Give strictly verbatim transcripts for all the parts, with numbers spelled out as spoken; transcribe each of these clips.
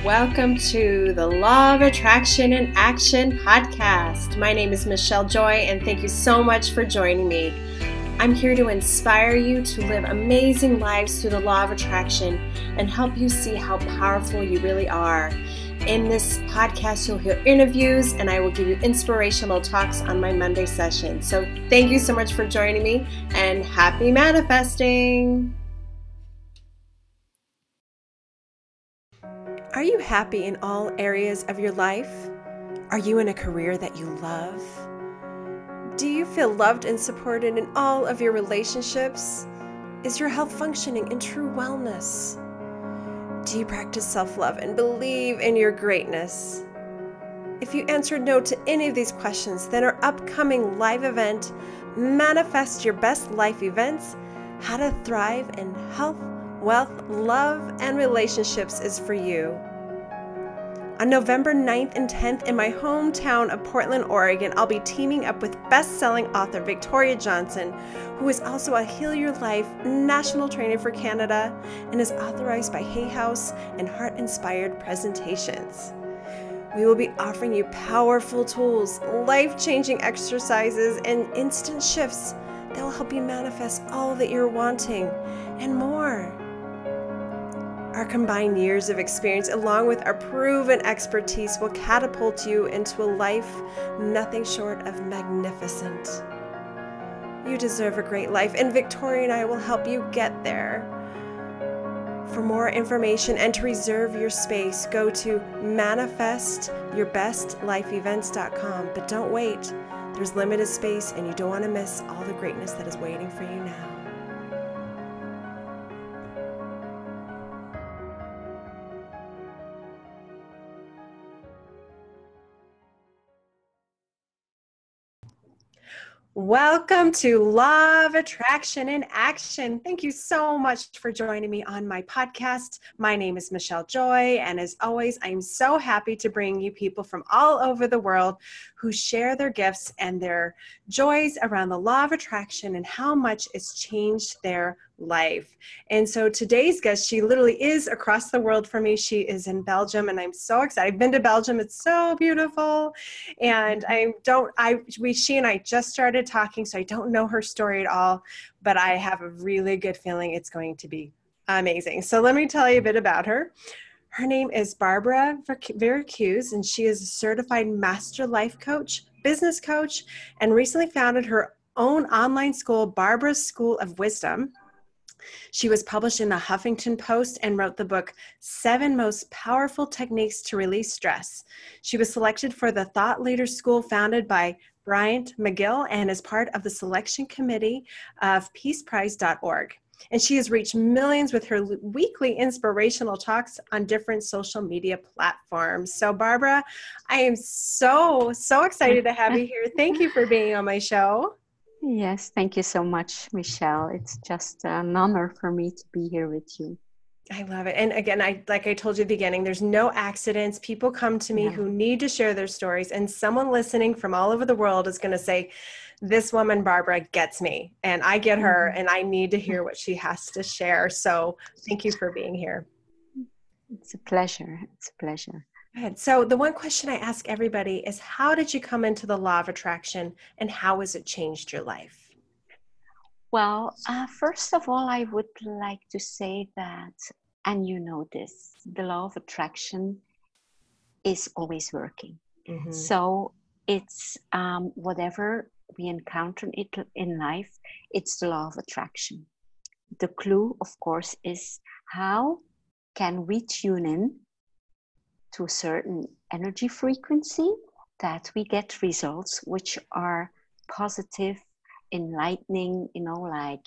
Welcome to the Law of Attraction in Action podcast. My name is Michelle Joy, and thank you so much for joining me. I'm here to inspire you to live amazing lives through the law of attraction and help you see how powerful you really are. In this podcast, you'll hear interviews, and I will give you inspirational talks on my Monday session. So thank you so much for joining me, and happy manifesting! Are you happy in all areas of your life? Are you in a career that you love? Do you feel loved and supported in all of your relationships? Is your health functioning in true wellness? Do you practice self-love and believe in your greatness? If you answered no to any of these questions, then our upcoming live event, Manifest Your Best Life Events, How to Thrive in Health, Wealth, Love, and Relationships is for you. On November ninth and tenth in my hometown of Portland, Oregon, I'll be teaming up with best-selling author Victoria Johnson, who is also a Heal Your Life national trainer for Canada and is authorized by Hay House and Heart Inspired Presentations. We will be offering you powerful tools, life-changing exercises, and instant shifts that will help you manifest all that you're wanting and more. Our combined years of experience, along with our proven expertise, will catapult you into a life nothing short of magnificent. You deserve a great life, and Victoria and I will help you get there. For more information and to reserve your space, go to manifest your best life events dot com. But don't wait. There's limited space, and you don't want to miss all the greatness that is waiting for you now. Welcome to Law of Attraction in Action. Thank you so much for joining me on my podcast. My name is Michelle Joy, and as always, I'm so happy to bring you people from all over the world who share their gifts and their joys around the law of attraction and how much it's changed their life. And so today's guest, she literally is across the world from me. She is in Belgium, and I'm so excited. I've been to Belgium. It's so beautiful. And I don't, I, we, she and I just started talking, so I don't know her story at all, but I have a really good feeling it's going to be amazing. So let me tell you a bit about her. Her name is Barbara Veracruz, and she is a certified master life coach, business coach, and recently founded her own online school, Barbara's School of Wisdom. She was published in the Huffington Post and wrote the book, Seven Most Powerful Techniques to Release Stress. She was selected for the Thought Leader School founded by Bryant McGill and is part of the selection committee of peace prize dot org. And she has reached millions with her weekly inspirational talks on different social media platforms. So Barbara, I am so, so excited to have you here. Thank you for being on my show. Yes, thank you so much, Michelle. It's just an honor for me to be here with you. I love it. And again, I like I told you at the beginning, there's no accidents. People come to me Yeah. who need to share their stories, and someone listening from all over the world is going to say, this woman, Barbara, gets me, and I get her, Mm-hmm. and I need to hear what she has to share. So thank you for being here. It's a pleasure. It's a pleasure. Good. So the one question I ask everybody is, how did you come into the law of attraction, and how has it changed your life? Well, uh, first of all, I would like to say that, and you know this, the law of attraction is always working. Mm-hmm. So it's um, whatever we encounter it in life, it's the law of attraction. The clue, of course, is how can we tune in to a certain energy frequency that we get results which are positive, enlightening, you know, like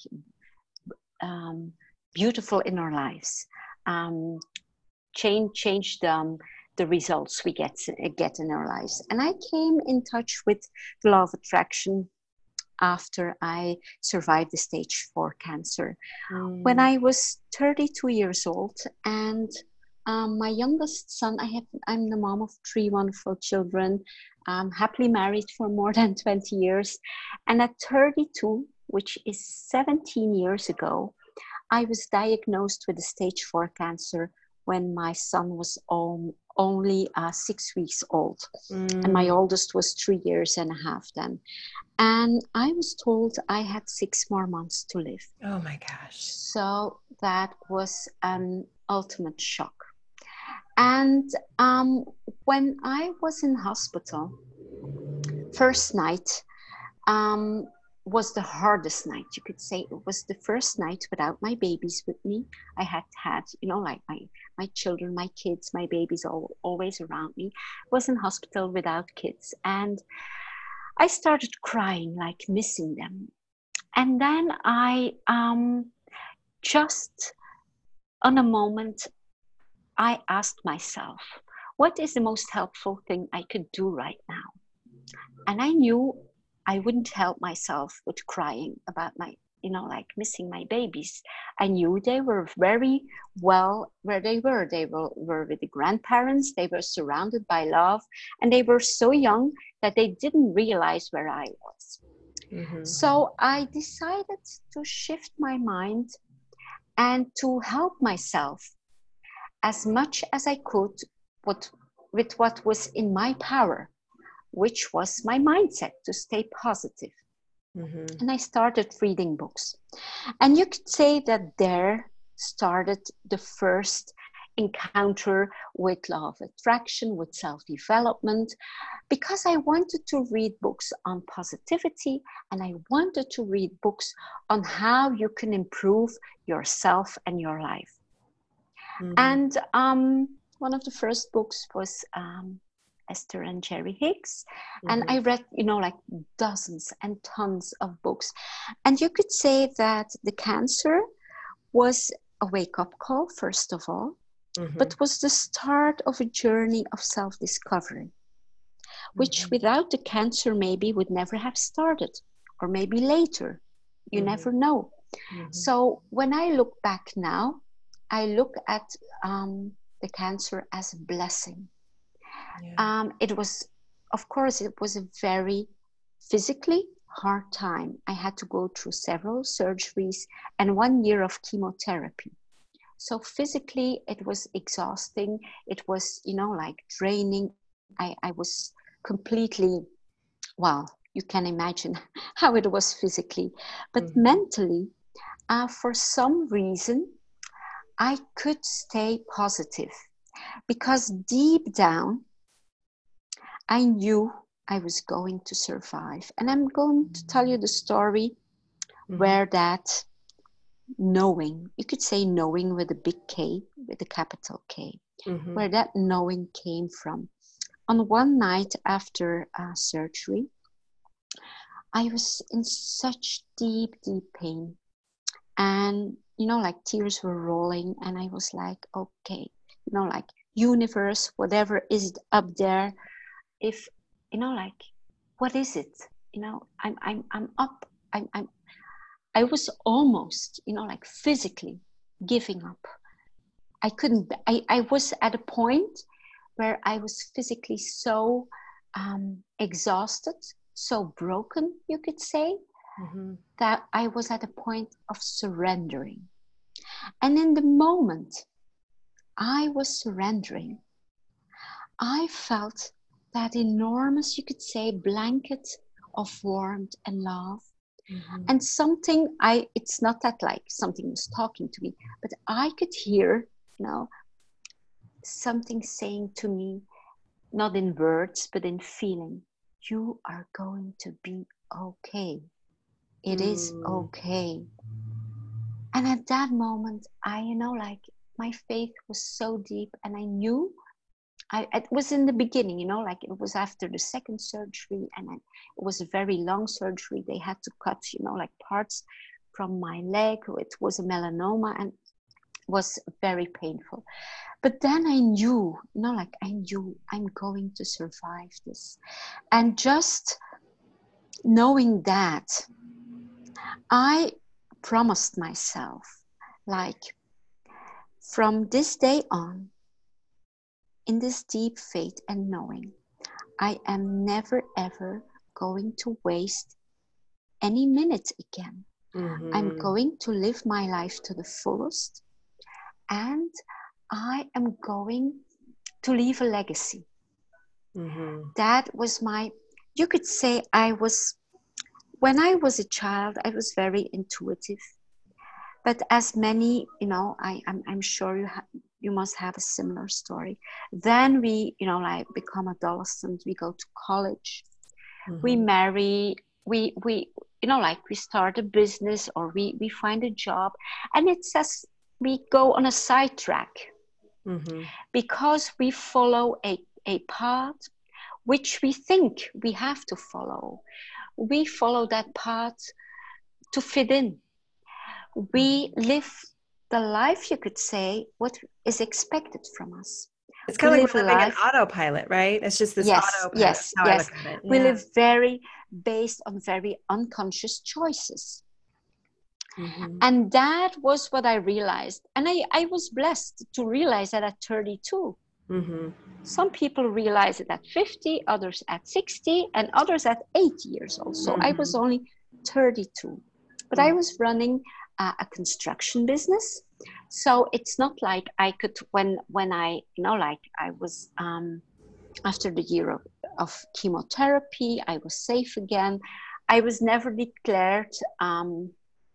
um, beautiful in our lives. Um, change, change the, um, the results we get, get in our lives. And I came in touch with the law of attraction after I survived the stage four cancer. Mm. When I was thirty-two years old, and um, my youngest son, I have, I'm the mom of three wonderful children, um, happily married for more than twenty years. And at thirty-two, which is seventeen years ago, I was diagnosed with a stage four cancer when my son was om- only uh, six weeks old. Mm. And my oldest was three years and a half then. And I was told I had six more months to live. Oh my gosh. So that was an ultimate shock. And um, when I was in hospital, first night um, was the hardest night. You could say it was the first night without my babies with me. I had had, you know, like my, my children, my kids, my babies all, always around me. I was in hospital without kids. And I started crying, like missing them. And then I um, just, on a moment, I asked myself, what is the most helpful thing I could do right now? And I knew I wouldn't help myself with crying about my, you know, like missing my babies. I knew they were very well where they were. They were, were with the grandparents. They were surrounded by love. And they were so young that they didn't realize where I was. Mm-hmm. So I decided to shift my mind and to help myself as much as I could with, with what was in my power, which was my mindset to stay positive. Mm-hmm. And I started reading books. And you could say that there started the first encounter with law of attraction, with self-development, because I wanted to read books on positivity, and I wanted to read books on how you can improve yourself and your life. Mm-hmm. And um, one of the first books was um, Esther and Jerry Hicks. Mm-hmm. And I read, you know, like dozens and tons of books. And you could say that the cancer was a wake-up call, first of all, mm-hmm. but was the start of a journey of self-discovery, mm-hmm. which without the cancer maybe would never have started, or maybe later. You mm-hmm. never know. Mm-hmm. So when I look back now, I look at um, the cancer as a blessing. Yeah. Um, it was, of course, it was a very physically hard time. I had to go through several surgeries and one year of chemotherapy. So physically, it was exhausting. It was, you know, like draining. I, I was completely, well, you can imagine how it was physically. But mm-hmm. mentally, uh, for some reason, I could stay positive because deep down, I knew I was going to survive. And I'm going to tell you the story mm-hmm. where that knowing, you could say knowing with a big K, with a capital K, mm-hmm. where that knowing came from. On one night after uh, surgery, I was in such deep, deep pain. And, you know, like tears were rolling. And I was like, okay, you know, like universe, whatever is up there, if, you know, like, what is it? You know, I'm, I'm, I'm up. I'm, I'm, I was almost, you know, like physically giving up. I couldn't, I, I was at a point where I was physically so um, exhausted, so broken, you could say, mm-hmm. that I was at a point of surrendering. And in the moment I was surrendering, I felt that enormous, you could say, blanket of warmth and love. Mm-hmm. And something, I, it's not that like something was talking to me, but I could hear, you know, something saying to me, not in words, but in feeling, you are going to be okay. It mm. is okay. And at that moment, I, you know, like my faith was so deep, and I knew, I, it was in the beginning, you know, like it was after the second surgery, and it was a very long surgery. They had to cut, you know, like parts from my leg. It was a melanoma and was very painful. But then I knew, you know, like I knew I'm going to survive this. And just knowing that, I promised myself, like, from this day on, in this deep faith and knowing, I am never ever going to waste any minute again. Mm-hmm. I'm going to live my life to the fullest, and I am going to leave a legacy. Mm-hmm. That was my, you could say I was, when I was a child, I was very intuitive. But as many, you know, I, I'm, I'm sure you have, you must have a similar story. Then we, you know, like become adolescent, we go to college, mm-hmm. we marry, we, we, you know, like we start a business or we, we find a job, and it says we go on a sidetrack mm-hmm. because we follow a, a path which we think we have to follow. We follow that path to fit in. We live the life, you could say, what is expected from us. It's kind we of like we're living in autopilot, right? It's just this yes, autopilot. Yes, how yes. I look at it. Yeah. We live very based on very unconscious choices. Mm-hmm. And that was what I realized. And I, I was blessed to realize that at thirty-two. Mm-hmm. Some people realize it at fifty, others at sixty, and others at eighty years old. So mm-hmm. I was only thirty-two. But mm-hmm. I was running uh, a construction business. So it's not like I could, when when I, you know, like I was, um, after the year of, of chemotherapy, I was safe again. I was never declared um,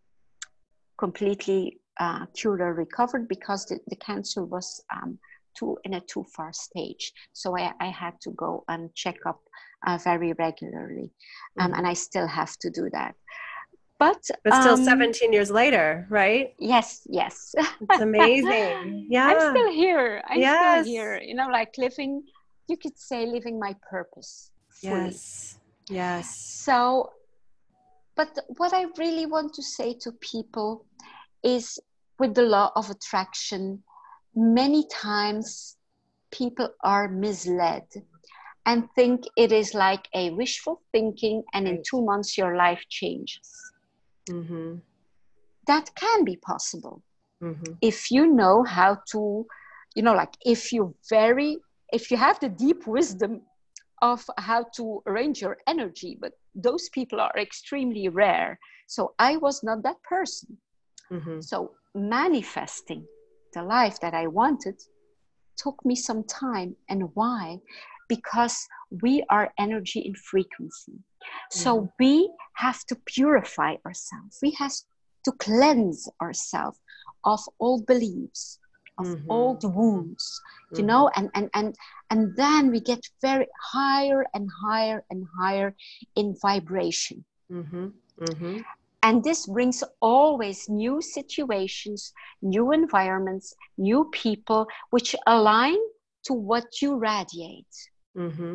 completely uh, cured or recovered because the, the cancer was um, too in a too far stage. So I, I had to go and check up uh, very regularly. Um, mm-hmm. And I still have to do that. But, but still um, seventeen years later, right? Yes, yes. It's amazing. Yeah. I'm still here. I'm yes. still here. You know, like living, you could say living my purpose fully. Yes. Yes. So, but what I really want to say to people is with the law of attraction, many times people are misled and think it is like a wishful thinking and right. in two months your life changes. Mm-hmm. That can be possible mm-hmm. if you know how to, you know, like if you very, if you have the deep wisdom of how to arrange your energy, but those people are extremely rare. So I was not that person. Mm-hmm. So manifesting the life that I wanted took me some time. And why? Because we are energy in frequency. So mm-hmm. we have to purify ourselves. We have to cleanse ourselves of old beliefs, of mm-hmm. old wounds, mm-hmm. you know, and, and, and, and then we get very higher and higher and higher in vibration. Mm-hmm. Mm-hmm. And this brings always new situations, new environments, new people, which align to what you radiate. Mm-hmm.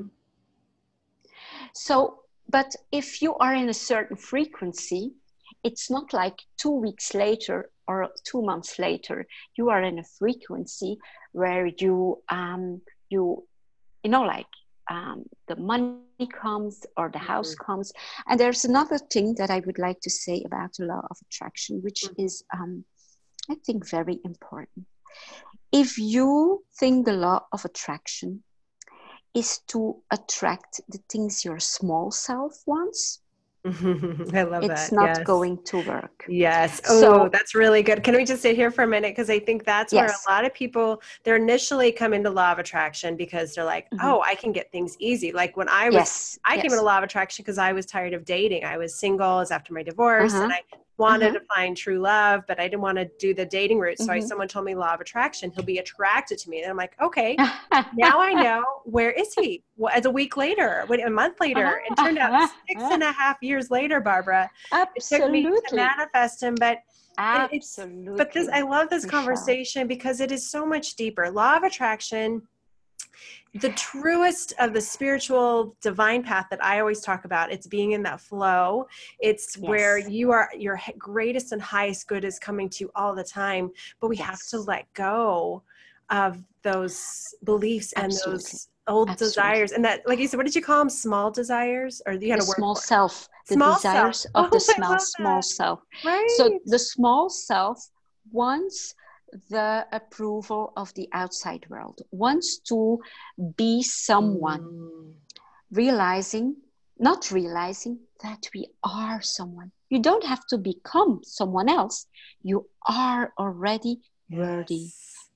So, but if you are in a certain frequency, it's not like two weeks later or two months later, you are in a frequency where you, um, you, you know, like um, the money comes or the house mm-hmm. comes. And there's another thing that I would like to say about the law of attraction, which mm-hmm. is, um, I think, very important. If you think the law of attraction is to attract the things your small self wants, I love it's that. It's not yes. going to work. Yes. Oh, so, that's really good. Can we just sit here for a minute? Because I think that's yes. where a lot of people, they're initially come into law of attraction because they're like, mm-hmm. oh, I can get things easy. Like when I was, yes. I yes. came into law of attraction because I was tired of dating. I was single, it was after my divorce, uh-huh. and I wanted uh-huh. to find true love, but I didn't want to do the dating route. So mm-hmm. I, someone told me law of attraction, he'll be attracted to me. And I'm like, okay, now I know, where is he? Well, as a week later, a month later, uh-huh. it turned out six and a half years later, Barbara, Absolutely. it took me to manifest him. But Absolutely. It's, but this, I love this conversation because it is so much deeper. Law of attraction, the truest of the spiritual divine path that I always talk about, it's being in that flow. It's yes. where you are, your greatest and highest good is coming to you all the time, but we yes. have to let go of those beliefs Absolutely. And those old Absolutely. Desires. And that, like you said, what did you call them? Small desires? Or you had the a word small for it? self, the small desires self. of oh, the small, small self. Right. So the small self wants the approval of the outside world, wants to be someone, mm. realizing, not realizing that we are someone. You don't have to become someone else. You are already yes. worthy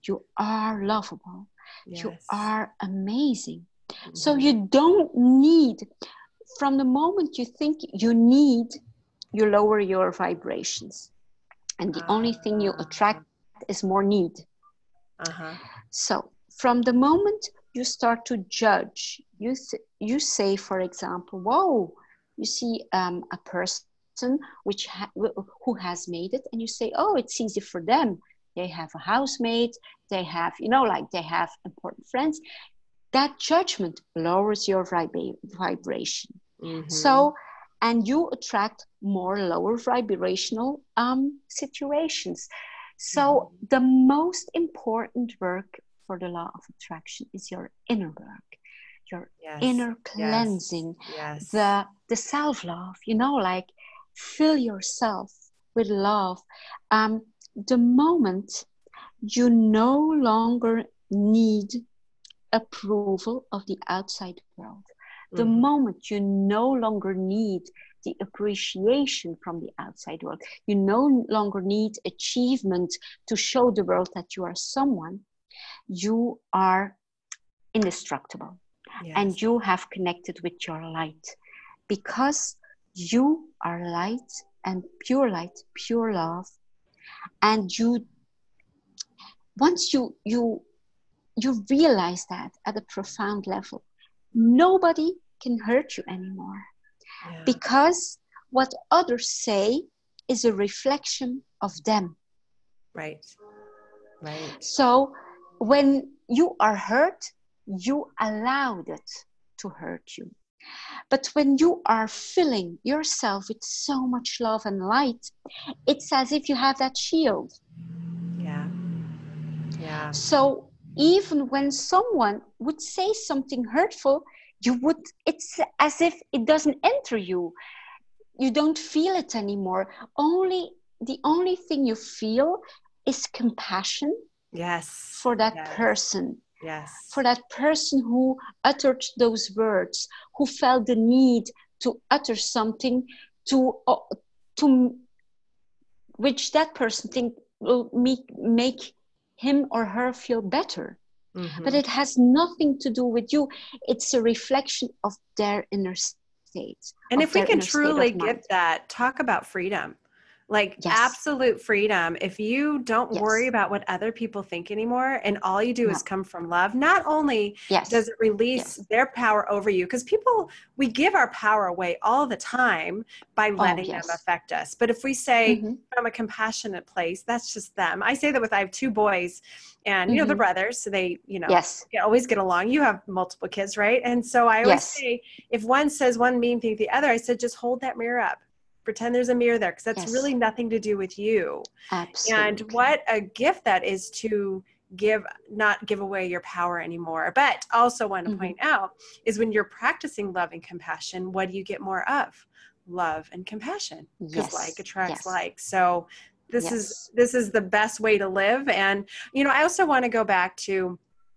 You are lovable. Yes. You are amazing. Mm-hmm. So you don't need, from the moment you think you need, you lower your vibrations. And the uh, only thing you attract is more need. Uh-huh. So from the moment you start to judge, you, th- you say, for example, whoa, you see um, a person which ha- who has made it, and you say, oh, it's easy for them. They have a housemate, they have, you know, like they have important friends. That judgment lowers your vib- vibration. Mm-hmm. So, and you attract more lower vibrational um, situations. So mm-hmm. the most important work for the law of attraction is your inner work, your yes. inner cleansing, yes. Yes. the the self-love, you know, like fill yourself with love. Um, the moment you no longer need approval of the outside world, the mm-hmm. moment you no longer need the appreciation from the outside world, you no longer need achievement to show the world that you are someone, you are indestructible. Yes. And you have connected with your light, because you are light and pure light, pure love. And you, once you you you realize that at a profound level, nobody can hurt you anymore. Yeah. Because what others say is a reflection of them. Right. Right. So when you are hurt, you allowed it to hurt you. But when you are filling yourself with so much love and light, it's as if you have that shield. Yeah. Yeah. So even when someone would say something hurtful, you would, it's as if it doesn't enter you. You don't feel it anymore. Only, the only thing you feel is compassion. Yes. For that yes. person. Yes. For that person who uttered those words, who felt the need to utter something to, uh, to which that person think will make, make him or her feel better. Mm-hmm. But it has nothing to do with you. It's a reflection of their inner state. And if we can truly get that, talk about freedom. Like yes. absolute freedom. If you don't yes. worry about what other people think anymore, and all you do no. is come from love, not only yes. does it release yes. their power over you, because people, we give our power away all the time by letting oh, yes. them affect us. But if we say mm-hmm. from a compassionate place, that's just them. I say that with, I have two boys and, you mm-hmm. know, they're brothers. So they, you know, yes. they always get along. You have multiple kids, right? And so I always yes. say, if one says one mean thing to the other, I said, just hold that mirror up. Pretend there's a mirror there, because that's yes. really nothing to do with you. Absolutely. And what a gift that is to give, not give away your power anymore. But also want to mm-hmm. point out is when you're practicing love and compassion, what do you get more of? Love and compassion, because yes. like attracts yes. like. So this yes. is this is the best way to live. And you know, I also want to go back to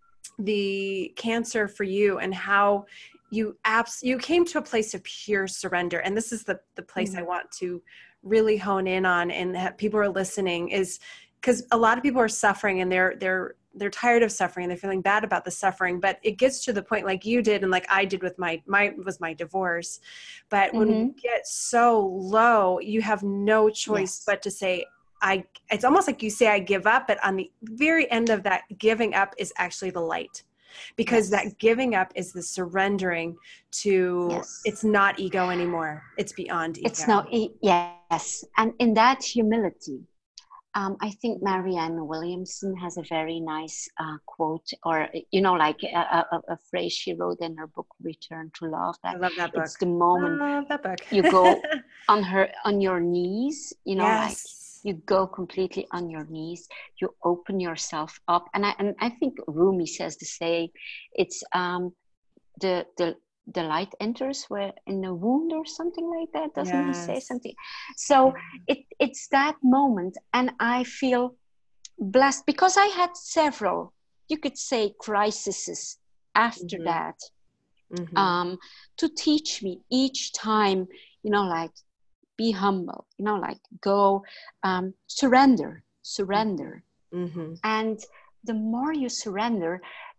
the cancer for you and how you abs you came to a place of pure surrender. And this is the, the place mm-hmm. I want to really hone in on, and have people are listening, is because a lot of people are suffering and they're, they're, they're tired of suffering and they're feeling bad about the suffering, but it gets to the point like you did. And like I did with my, my, was my divorce. But mm-hmm. when you get so low, you have no choice yes. but to say, I, it's almost like you say, I give up, but on the very end of that giving up is actually the light. Because yes. that giving up is the surrendering to, yes. it's not ego anymore. It's beyond ego. It's not, e- yes. And in that humility, um, I think Marianne Williamson has a very nice uh, quote, or, you know, like a, a, a phrase she wrote in her book, Return to Love. That I love that book. It's the moment I love that book. you go on her, on your knees, you know, yes. like, you go completely on your knees, you open yourself up. And I and I think Rumi says the same. It's um the the the light enters where in a wound or something like that. Doesn't yes. he say something? So it it's that moment, and I feel blessed because I had several, you could say, crises after mm-hmm. that mm-hmm. um to teach me each time, you know, like, be humble, you know, like go um, surrender, surrender. Mm-hmm. And the more you surrender,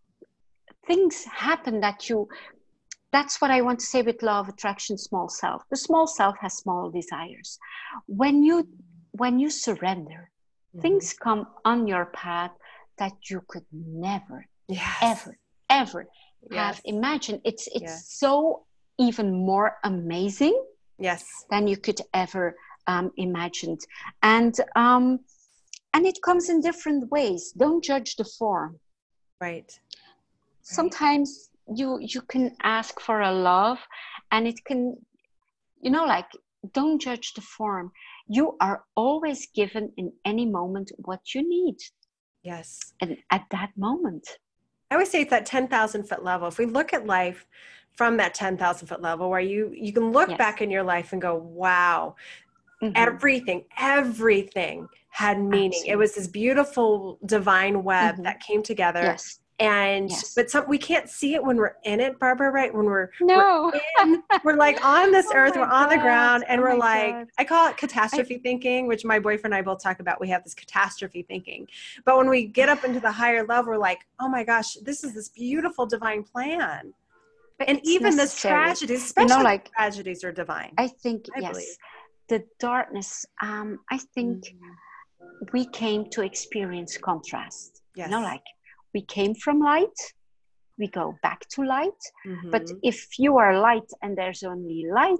things happen that you, that's what I want to say with law of attraction, small self. The small self has small desires. When you, when you surrender, mm-hmm. things come on your path that you could never, yes. ever, ever yes. have imagined. It's, it's yes. so even more amazing yes. than you could ever um, imagine. And, um, and it comes in different ways. Don't judge the form. Right. Sometimes you you can ask for a love, and it can, you know, like, don't judge the form. You are always given in any moment what you need. Yes. And at that moment. I always say it's that ten thousand foot level. If we look at life from that ten thousand foot level, where you, you can look yes. back in your life and go, wow, mm-hmm. everything, everything had meaning. Absolutely. It was this beautiful divine web mm-hmm. that came together. Yes. And, yes. but some, we can't see it when we're in it, Barbara, right? When we're, no. we're, in, we're like on this oh earth, we're on God. the ground, and oh we're like, God. I call it catastrophe I, thinking, which my boyfriend and I both talk about. We have this catastrophe thinking. But when we get up into the higher level, we're like, oh my gosh, this is this beautiful divine plan. And even this tragedy, especially you know, like, tragedies are divine. I think, I yes, believe. The darkness, um, I think mm. we came to experience contrast. Yes. You know, like, we came from light, we go back to light. Mm-hmm. But if you are light and there's only light,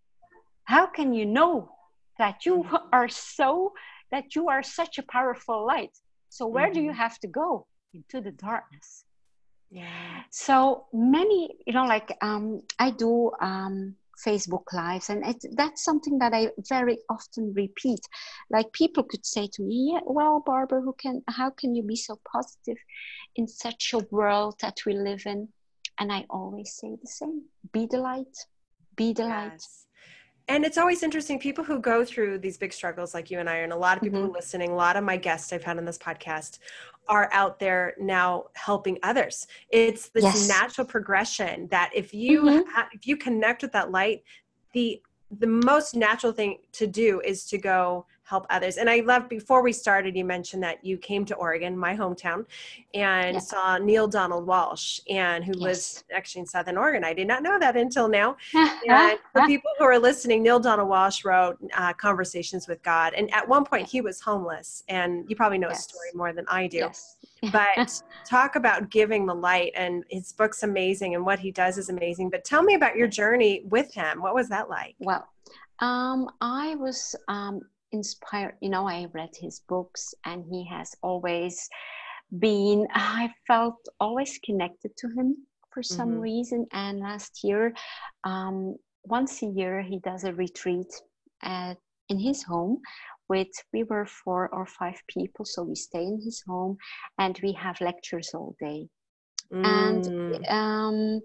how can you know that you mm-hmm. are so, that you are such a powerful light? So where mm-hmm. do you have to go? Into the darkness. Yeah. So many, you know, like um, I do um, Facebook Lives, and it, that's something that I very often repeat. Like, people could say to me, yeah, well, Barbara, who can, how can you be so positive in such a world that we live in? And I always say the same: be the light, be the yes. light. And it's always interesting, people who go through these big struggles like you and I, and a lot of people mm-hmm. who are listening, a lot of my guests I've had on this podcast are out there now helping others. It's this yes. natural progression that if you mm-hmm. ha- if you connect with that light, the the most natural thing to do is to go help others. And I love, before we started, you mentioned that you came to Oregon, my hometown, and yeah. saw Neale Donald Walsch, and who yes. lives actually in Southern Oregon. I did not know that until now. And for people who are listening, Neale Donald Walsch wrote uh, Conversations with God. And at one point he was homeless, and you probably know yes. his story more than I do. Yes. But talk about giving the light, and his book's amazing and what he does is amazing. But tell me about your journey with him. What was that like? Well, um, I was um, inspired, you know, I read his books, and he has always been, I felt always connected to him for some mm-hmm. reason. And last year, um, once a year, he does a retreat at, in his home with, we were four or five people. So we stay in his home and we have lectures all day. Mm. And um,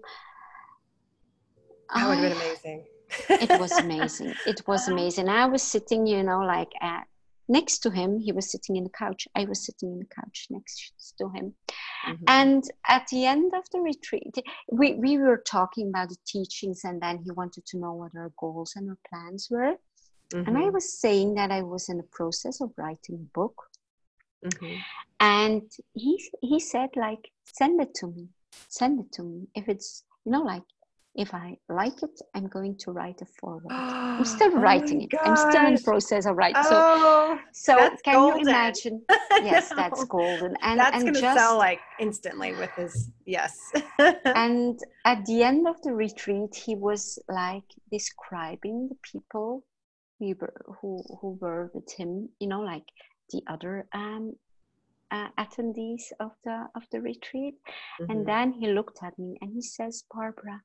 that would have been amazing. It was amazing. It was amazing. I was sitting, you know, like at, next to him. He was sitting in the couch. I was sitting in the couch next to him. Mm-hmm. And at the end of the retreat, we, we were talking about the teachings, and then he wanted to know what our goals and our plans were. Mm-hmm. And I was saying that I was in the process of writing a book. Mm-hmm. And he he said, like, send it to me. Send it to me. If it's, you know, like, if I like it, I'm going to write a foreword. I'm still oh writing it. Gosh. I'm still in the process of writing. Oh, so, so can golden. you imagine? Yes, no. That's golden. And that's and going to just, sell like instantly with his, yes. And at the end of the retreat, he was like describing the people we were, who, who were with him, you know, like the other um, uh, attendees of the, of the retreat. Mm-hmm. And then he looked at me and he says, Barbara,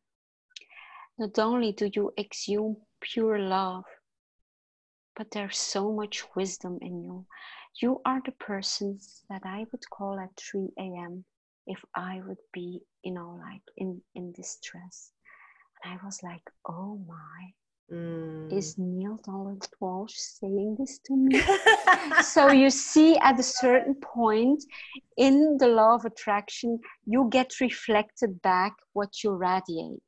not only do you exude pure love, but there's so much wisdom in you. You are the person that I would call at three a.m. if I would be, you know, like in, in distress. And I was like, oh my, mm. is Neale Donald Walsch saying this to me? So you see, at a certain point in the law of attraction, you get reflected back what you radiate.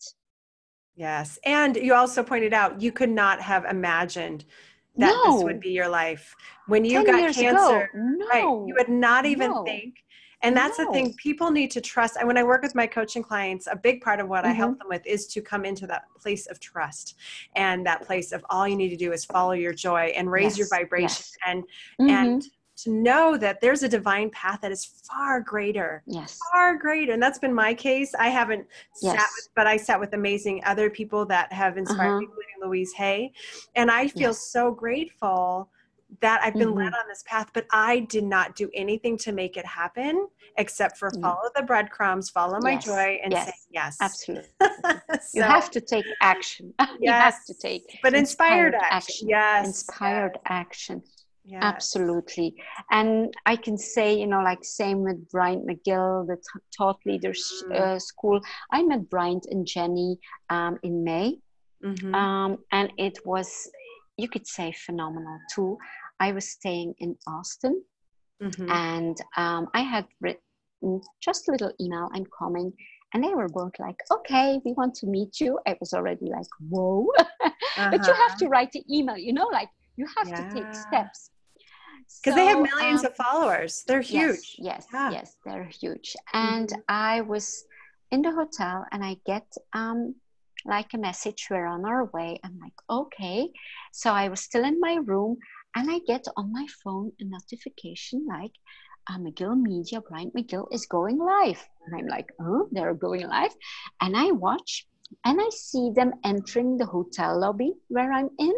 Yes. And you also pointed out you could not have imagined that no. this would be your life. When you got cancer, no. right, you would not even no. think. And that's the No. thing. People need to trust. And when I work with my coaching clients, a big part of what Mm-hmm. I help them with is to come into that place of trust, and that place of all you need to do is follow your joy and raise Yes. your vibration, Yes. and Mm-hmm. and to know that there's a divine path that is far greater, Yes. far greater. And that's been my case. I haven't Yes. sat with, but I sat with amazing other people that have inspired Uh-huh. me, including Louise Hay. And I feel Yes. so grateful that I've been Mm-hmm. led on this path, but I did not do anything to make it happen except for Mm. follow the breadcrumbs, follow my Yes. joy, and Yes. say yes. Absolutely. So, You have to take action. You yes, have to take but inspired, inspired action. action. Yes. Inspired yes, action. yes. Absolutely. And I can say, you know, like same with Bryant McGill, the t- Thought Leaders Mm. uh, School. I met Bryant and Jenny um, in May. Mm-hmm. Um, and it was, you could say, phenomenal too. I was staying in Austin. Mm-hmm. And um, I had written just a little email, I'm coming. And they were both like, okay, we want to meet you. I was already like, whoa. Uh-huh. But you have to write the email, you know, like you have Yeah. to take steps. Because So, they have millions um, of followers. They're huge. Yes, yes, Yeah. yes, they're huge. And Mm-hmm. I was in the hotel and I get um, like a message, we're on our way. I'm like, okay. So I was still in my room and I get on my phone a notification like, uh, McGill Media, Bryant McGill is going live. And I'm like, oh, they're going live. And I watch and I see them entering the hotel lobby where I'm in.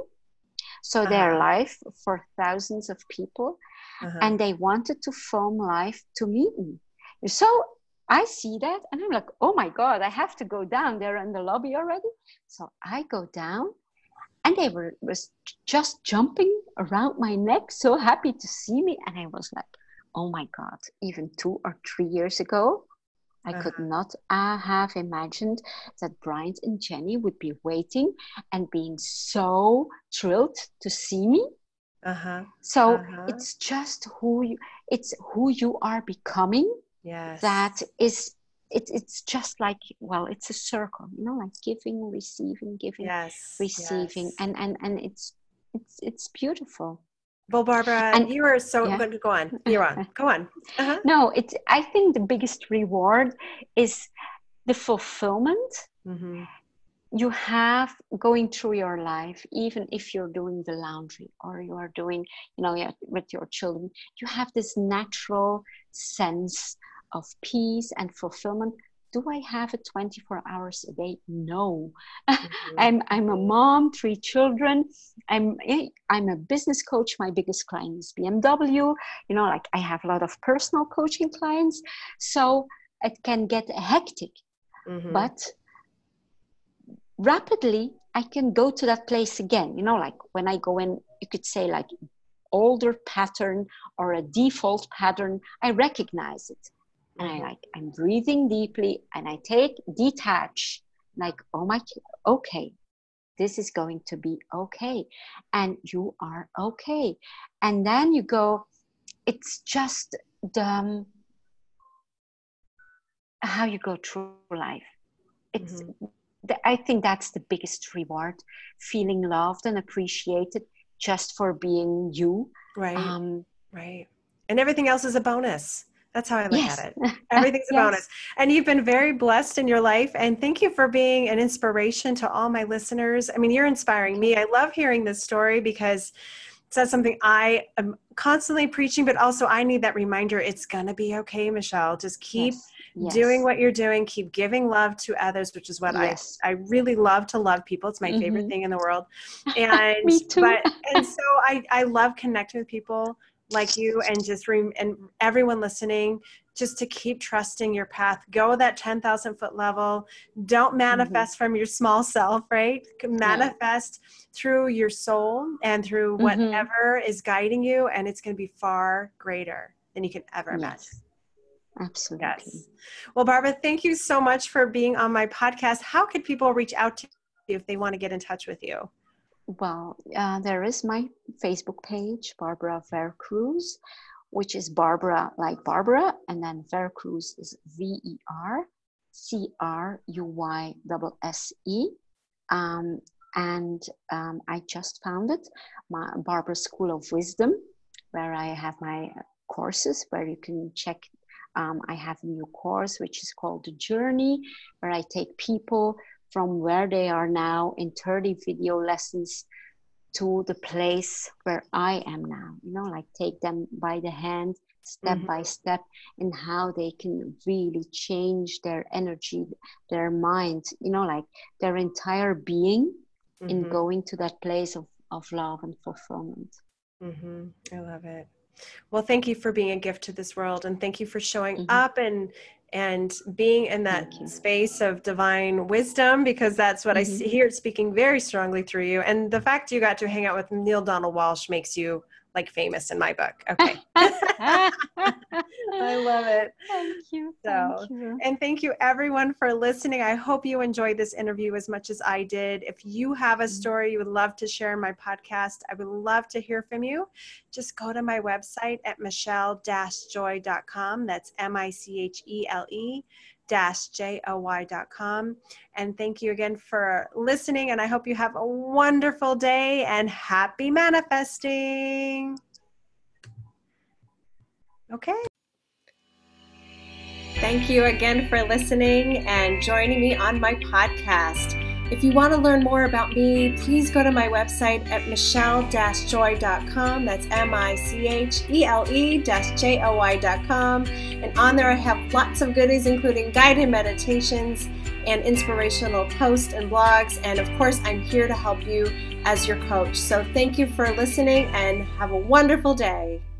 So Uh-huh. they're live for thousands of people. Uh-huh. And they wanted to film live to meet me. So I see that and I'm like, oh my God, I have to go down. They're in the lobby already. So I go down and they were was just jumping around my neck, so happy to see me. And I was like, oh my God, even two or three years ago, I Uh-huh. could not uh, have imagined that Bryant and Jenny would be waiting and being so thrilled to see me. Uh-huh. So uh-huh. it's just who you, it's who you are becoming. Yes. That is, it, it's just like, well, it's a circle, you know, like giving, receiving, giving, Yes. receiving. Yes. And, and, and it's, it's, it's beautiful. Well, Barbara, And you are so yeah. good. Go on. You're on. Go on. Uh-huh. No, it's, I think the biggest reward is the fulfillment. Mm-hmm. You have going through your life, even if you're doing the laundry or you are doing, you know, with your children, you have this natural sense of peace and fulfillment. Do I have it twenty-four hours a day? No. Mm-hmm. I'm I'm a mom, three children. I'm I'm a business coach. My biggest client is B M W. You know, like I have a lot of personal coaching clients, so it can get hectic. Mm-hmm. But rapidly, I can go to that place again. You know, like when I go in, you could say like older pattern or a default pattern, I recognize it. And mm-hmm. I like, I'm breathing deeply and I take, detach, like, oh my, okay, this is going to be okay. And you are okay. And then you go, it's just the, um, how you go through life. It's, mm-hmm. I think that's the biggest reward, feeling loved and appreciated just for being you. Right. Um, right. And everything else is a bonus. That's how I look yes. at it. Everything's a yes. bonus. And you've been very blessed in your life. And thank you for being an inspiration to all my listeners. I mean, you're inspiring me. I love hearing this story because that's something I am constantly preaching, but also I need that reminder. It's going to be okay, Michelle. Just keep yes. Yes. doing what you're doing. Keep giving love to others, which is what yes. I, I really love to love people. It's my mm-hmm. favorite thing in the world. And, me too. But, and so I, I love connecting with people like you and just, re- and everyone listening, just to keep trusting your path. Go that ten thousand foot level. Don't manifest mm-hmm. from your small self, right? Manifest no. through your soul and through mm-hmm. whatever is guiding you. And it's going to be far greater than you can ever yes. imagine. Absolutely. Yes. Well, Barbara, thank you so much for being on my podcast. How could people reach out to you if they want to get in touch with you? Well, uh, there is my Facebook page, Barbara Vercruysse, which is Barbara like Barbara, and then Vercruysse is V E R C R U Y S S E. Um, and um, I just founded my Barbara School of Wisdom, where I have my courses, where you can check Um, I have a new course, which is called The Journey, where I take people from where they are now in thirty video lessons to the place where I am now, you know, like take them by the hand, step mm-hmm. by step, and how they can really change their energy, their mind, you know, like their entire being mm-hmm. in going to that place of, of love and fulfillment. Mm-hmm. I love it. Well, thank you for being a gift to this world, and thank you for showing mm-hmm. up and and being in that space of divine wisdom, because that's what mm-hmm. I see, hear it speaking very strongly through you. And the fact you got to hang out with Neale Donald Walsch makes you like famous in my book. Okay. I love it. Thank you. So, thank you. And thank you everyone for listening. I hope you enjoyed this interview as much as I did. If you have a story you would love to share in my podcast, I would love to hear from you. Just go to my website at michelle dash joy dot com. That's M I C H E L E dash J O Y dot com. And thank you again for listening. And I hope you have a wonderful day and happy manifesting. Okay. Thank you again for listening and joining me on my podcast. If you want to learn more about me, please go to my website at michelle dash joy dot com. That's M I C H E L E dash J O Y dot com. And on there I have lots of goodies, including guided meditations and inspirational posts and blogs. And of course, I'm here to help you as your coach. So thank you for listening and have a wonderful day.